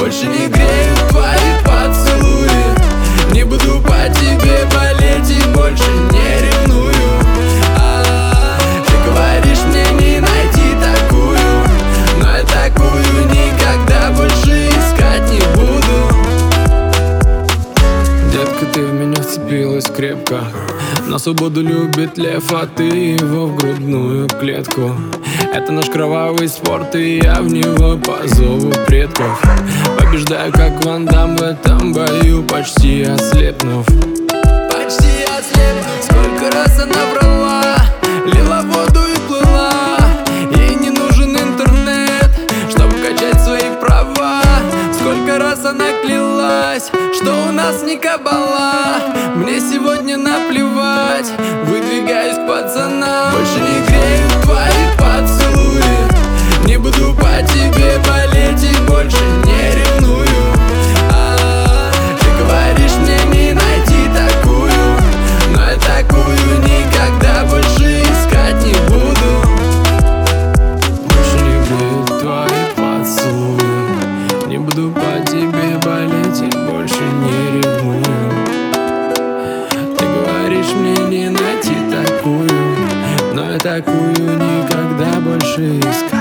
Больше не греют твои поцелуи. Не буду по тебе болеть и больше не ревную. Ты говоришь, мне не найти такую, но я такую никогда больше искать не буду. Детка, ты в меня вцепилась крепко. На свободу любит лев, а ты его в грудную клетку. Это наш кровавый спорт, и я в него по зову предков побеждаю, как Ван Дам в этом бою, почти ослепнув. Почти ослепнув. Сколько раз она врала, лила воду и плыла. Ей не нужен интернет, чтобы качать свои права. Сколько раз она клялась, что у нас не кабала. Мне сегодня наплевать, выдвигаюсь к пацанам. Больше не греют твои поцелуи. Не буду по тебе болеть и больше не ревную. Ты говоришь, мне не найти такую, но я такую никогда больше искать не буду. Больше не греют твои поцелуи. Не буду по тебе болеть и больше не ревную. Ты говоришь, мне не найти такую, но я такую никогда больше искать